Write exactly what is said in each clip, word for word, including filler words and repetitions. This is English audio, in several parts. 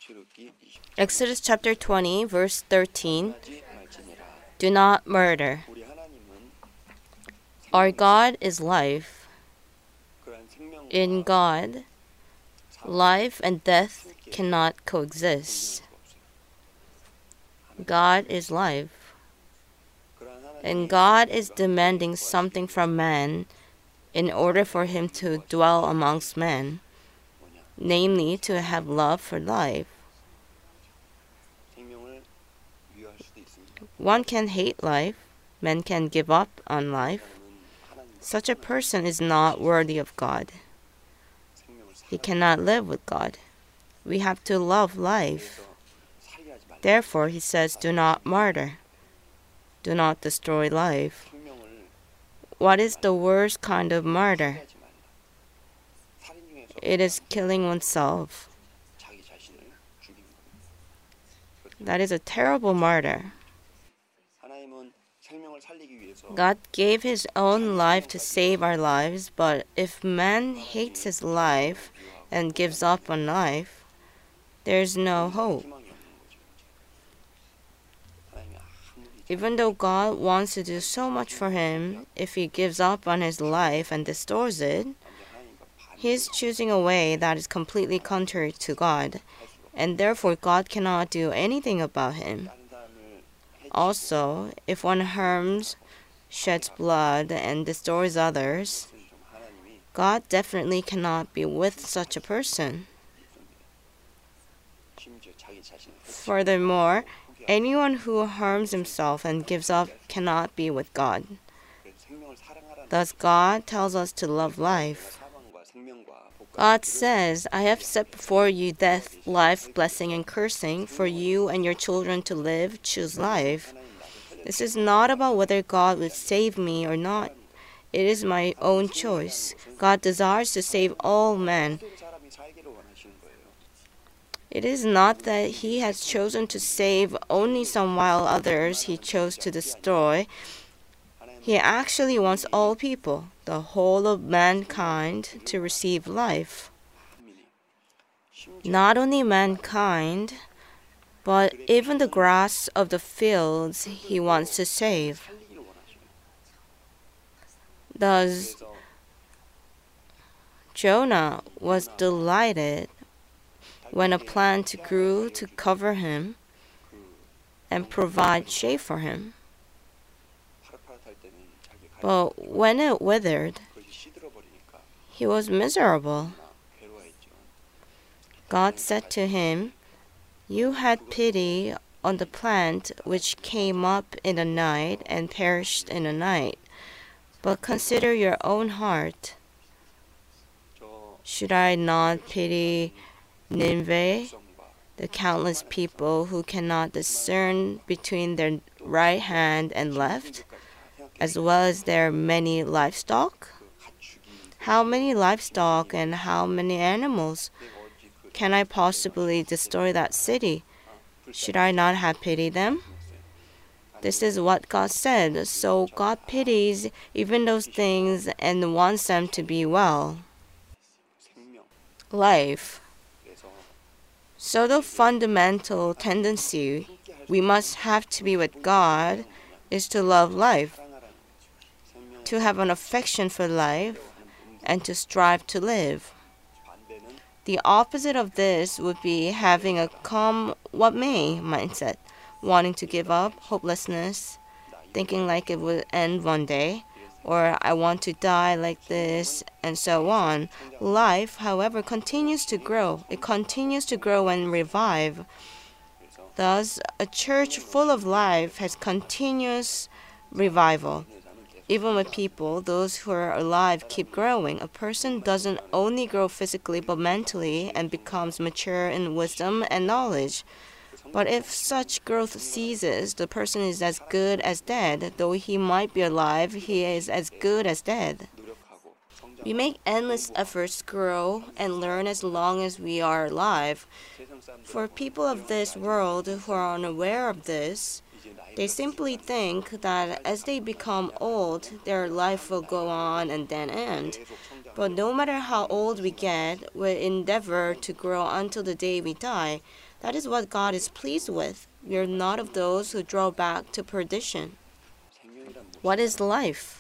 Exodus chapter twenty, verse thirteen. Do not murder. Our God is life. In God, life and death cannot coexist. God is life. And God is demanding something from man in order for him to dwell amongst men, namely to have love for life. One can hate life, man can give up on life. Such a person is not worthy of God. He cannot live with God. We have to love life. Therefore, he says, do not murder. Do not destroy life. What is the worst kind of murder? It is killing oneself. That is a terrible murder. God gave his own life to save our lives, but if man hates his life and gives up on life, there is no hope. Even though God wants to do so much for him, if he gives up on his life and destroys it, he is choosing a way that is completely contrary to God, and therefore God cannot do anything about him. Also, if one harms, sheds blood, and destroys others, God definitely cannot be with such a person. Furthermore, anyone who harms himself and gives up cannot be with God. Thus, God tells us to love life. God says, I have set before you death, life, blessing, and cursing. For you and your children to live, choose life. This is not about whether God would save me or not. It is my own choice. God desires to save all men. It is not that he has chosen to save only some while others he chose to destroy. He actually wants all people, the whole of mankind, to receive life. Not only mankind, but even the grass of the fields he wants to save. Thus, Jonah was delighted when a plant grew to cover him and provide shade for him. But when it withered, he was miserable. God said to him, You had pity on the plant which came up in the night and perished in the night. But consider your own heart. Should I not pity Nineveh, the countless people who cannot discern between their right hand and left, as well as their many livestock? How many livestock and how many animals? Can I possibly destroy that city? Should I not have pitied them? This is what God said. So God pities even those things and wants them to be well. Life. So the fundamental tendency we must have to be with God is to love life, to have an affection for life, and to strive to live. The opposite of this would be having a come what may mindset, wanting to give up, hopelessness, thinking like it would end one day, or I want to die like this, and so on. Life, however, continues to grow. It continues to grow and revive. Thus, a church full of life has continuous revival. Even with people, those who are alive keep growing. A person doesn't only grow physically but mentally and becomes mature in wisdom and knowledge. But if such growth ceases, the person is as good as dead. Though he might be alive, he is as good as dead. We make endless efforts to grow and learn as long as we are alive. For people of this world who are unaware of this, they simply think that as they become old, their life will go on and then end. But no matter how old we get, we endeavor to grow until the day we die. That is what God is pleased with. We are not of those who draw back to perdition. What is life?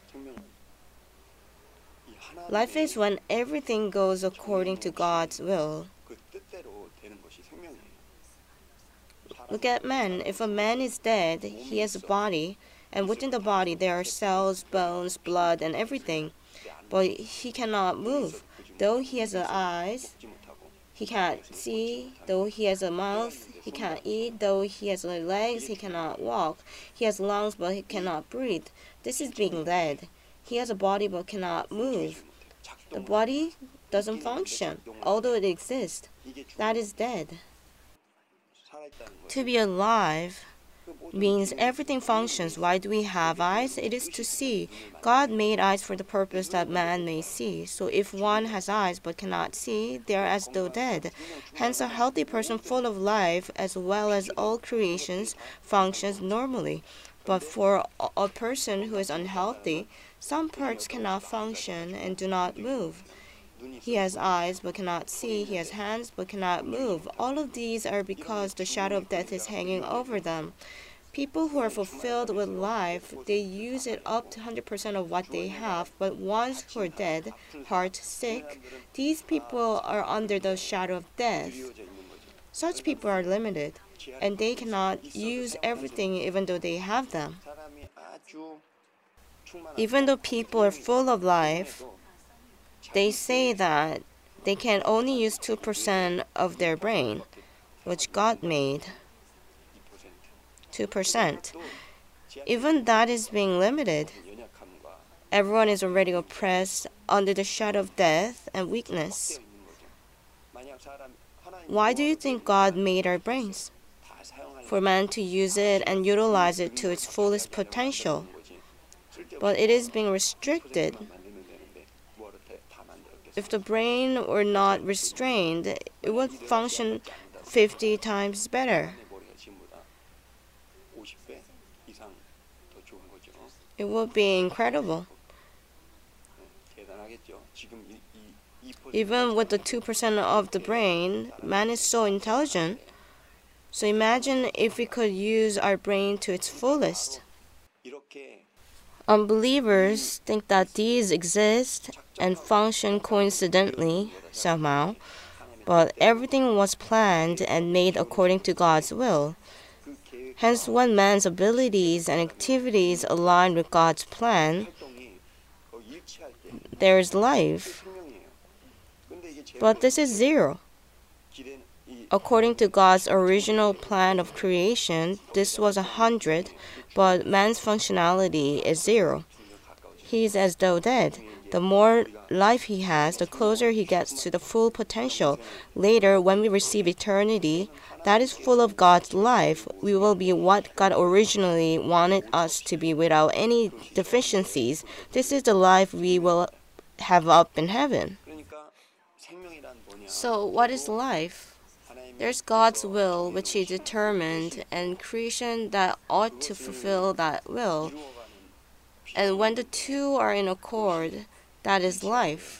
Life is when everything goes according to God's will. Look at man. If a man is dead, he has a body, and within the body there are cells, bones, blood, and everything. But he cannot move. Though he has eyes, he can't see. Though he has a mouth, he can't eat. Though he has legs, he cannot walk. He has lungs, but he cannot breathe. This is being dead. He has a body, but cannot move. The body doesn't function, although it exists. That is dead. To be alive means everything functions. Why do we have eyes? It is to see. God made eyes for the purpose that man may see. So if one has eyes but cannot see, they are as though dead. Hence, a healthy person full of life, as well as all creations, functions normally. But for a person who is unhealthy, some parts cannot function and do not move. He has eyes but cannot see. He has hands but cannot move. All of these are because the shadow of death is hanging over them. People who are fulfilled with life, they use it up to one hundred percent of what they have. But ones who are dead, heart sick, these people are under the shadow of death. Such people are limited, and they cannot use everything even though they have them. Even though people are full of life, they say that they can only use two percent of their brain, which God made. two percent. Even that is being limited. Everyone is already oppressed under the shadow of death and weakness. Why do you think God made our brains? For man to use it and utilize it to its fullest potential. But it is being restricted. If the brain were not restrained, it would function fifty times better. It would be incredible. Even with the two percent of the brain, man is so intelligent. So imagine if we could use our brain to its fullest. Unbelievers think that these exist and function coincidentally somehow, but everything was planned and made according to God's will. Hence, when man's abilities and activities align with God's plan, there is life. But this is zero. According to God's original plan of creation, this was a hundred, but man's functionality is zero. He is as though dead. The more life he has, the closer he gets to the full potential. Later, when we receive eternity, that is full of God's life, we will be what God originally wanted us to be without any deficiencies. This is the life we will have up in heaven. So, what is life? There's God's will, which He determined, and creation that ought to fulfill that will. And when the two are in accord, that is life.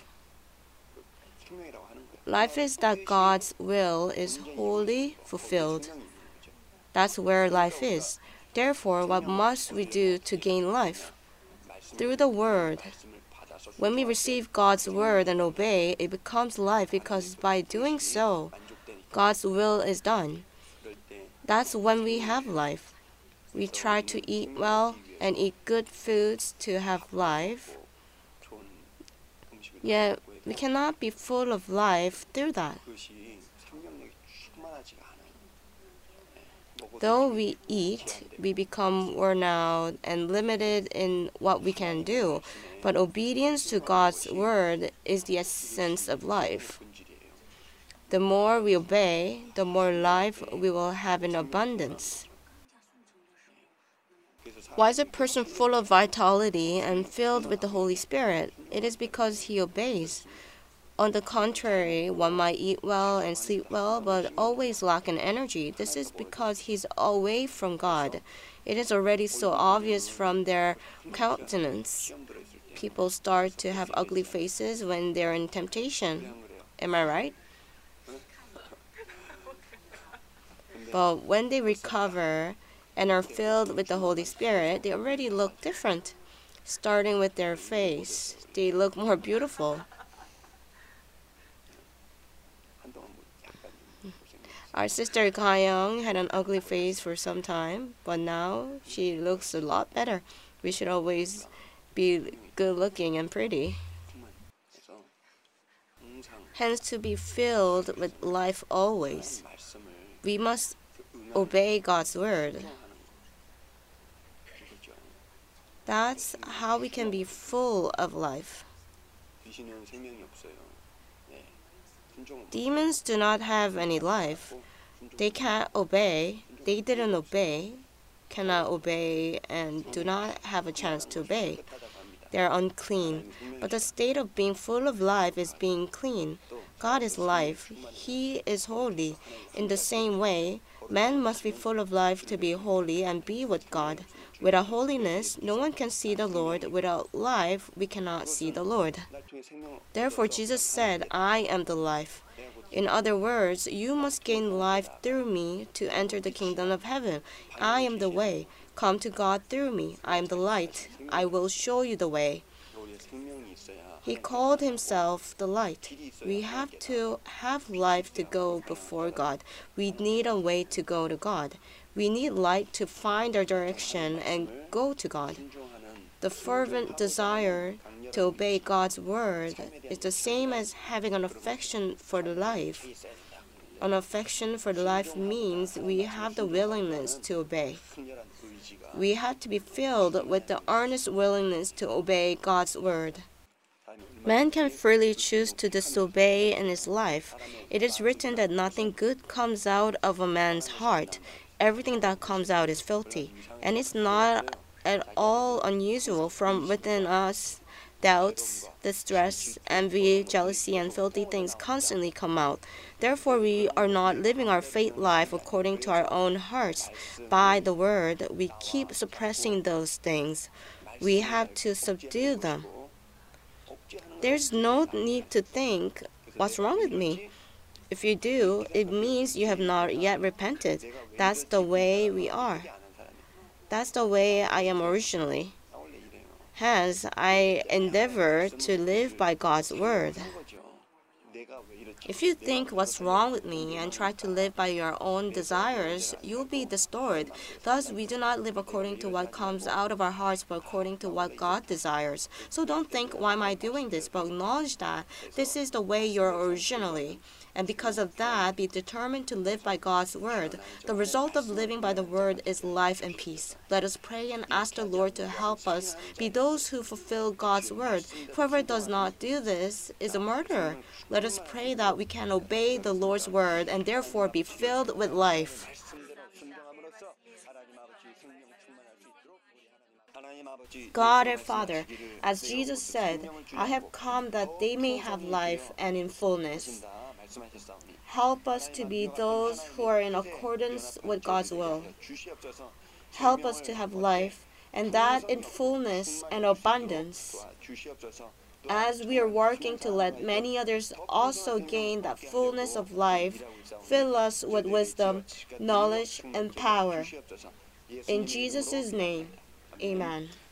Life is that God's will is wholly fulfilled. That's where life is. Therefore, what must we do to gain life? Through the Word. When we receive God's Word and obey, it becomes life because by doing so, God's will is done. That's when we have life. We try to eat well and eat good foods to have life. Yet, we cannot be full of life through that. Though we eat, we become worn out and limited in what we can do. But obedience to God's word is the essence of life. The more we obey, the more life we will have in abundance. Why is a person full of vitality and filled with the Holy Spirit? It is because he obeys. On the contrary, one might eat well and sleep well, but always lack in energy. This is because he's away from God. It is already so obvious from their countenance. people start to have ugly faces when they're in temptation. Am I right? But when they recover and are filled with the Holy Spirit, they already look different. Starting with their face, they look more beautiful. Our sister Ga-young had an ugly face for some time, but now she looks a lot better. We should always be good looking and pretty. Hence, to be filled with life always, we must obey God's word. That's how we can be full of life. Demons do not have any life. They can't obey. They didn't obey, cannot obey, and do not have a chance to obey. They are unclean. But the state of being full of life is being clean. God is life. He is holy. In the same way, man must be full of life to be holy and be with God. Without holiness, no one can see the Lord. Without life, we cannot see the Lord. Therefore, Jesus said, I am the life. In other words, you must gain life through me to enter the kingdom of heaven. I am the way. Come to God through me. I am the light. I will show you the way. He called himself the light. We have to have life to go before God. We need a way to go to God. We need light to find our direction and go to God. The fervent desire to obey God's word is the same as having an affection for life. An affection for life means we have the willingness to obey. We have to be filled with the earnest willingness to obey God's word. Man can freely choose to disobey in his life. It is written that nothing good comes out of a man's heart. Everything that comes out is filthy, and it's not at all unusual from within us. Doubts, distress, envy, jealousy, and filthy things constantly come out. Therefore, we are not living our faith life according to our own hearts. By the word, we keep suppressing those things. We have to subdue them. There's no need to think, what's wrong with me? If you do, it means you have not yet repented. That's the way we are. That's the way I am originally. Hence, I endeavor to live by God's word. If you think what's wrong with me and try to live by your own desires, you'll be distorted. Thus, we do not live according to what comes out of our hearts, but according to what God desires. So don't think, why am I doing this? But acknowledge that this is the way you're originally. And because of that, be determined to live by God's word. The result of living by the word is life and peace. Let us pray and ask the Lord to help us be those who fulfill God's word. Whoever does not do this is a murderer. Let us pray that we can obey the Lord's word and therefore be filled with life. God our Father, as Jesus said, I have come that they may have life and in fullness. Help us to be those who are in accordance with God's will. Help us to have life, and that in fullness and abundance. As we are working to let many others also gain that fullness of life, fill us with wisdom, knowledge, and power. In Jesus' name, amen.